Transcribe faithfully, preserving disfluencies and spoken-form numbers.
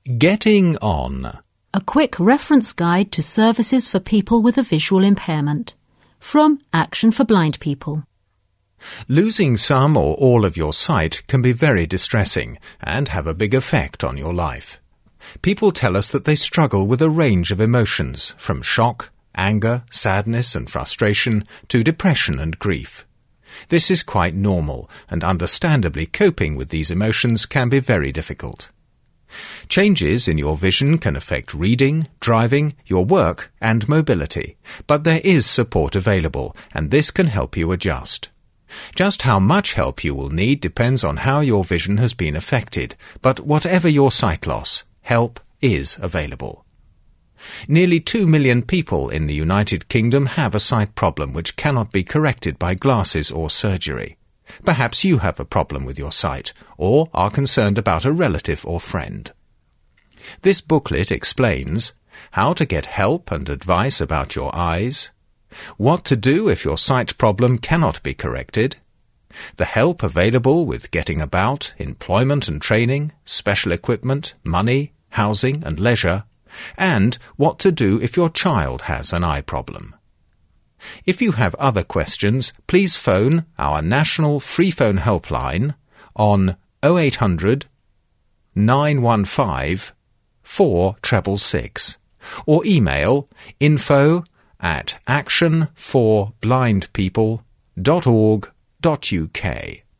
Getting on. A quick reference guide to services for people with a visual impairment. From Action for Blind People. Losing some or all of your sight can be very distressing and have a big effect on your life. People tell us that they struggle with a range of emotions, from shock, anger, sadness and frustration to depression and grief. This is quite normal, and understandably coping with these emotions can be very difficult. Changes in your vision can affect reading, driving, your work and mobility, but there is support available, and this can help you adjust. Just how much help you will need depends on how your vision has been affected, but whatever your sight loss, help is available. Nearly two million people in the United Kingdom have a sight problem which cannot be corrected by glasses or surgery. Perhaps you have a problem with your sight, or are concerned about a relative or friend. This booklet explains how to get help and advice about your eyes, what to do if your sight problem cannot be corrected, the help available with getting about, employment and training, special equipment, money, housing and leisure, and what to do if your child has an eye problem. If you have other questions, please phone our national free phone helpline on oh eight hundred, nine one five, four six six six or email info at action for blind people dot org dot uk.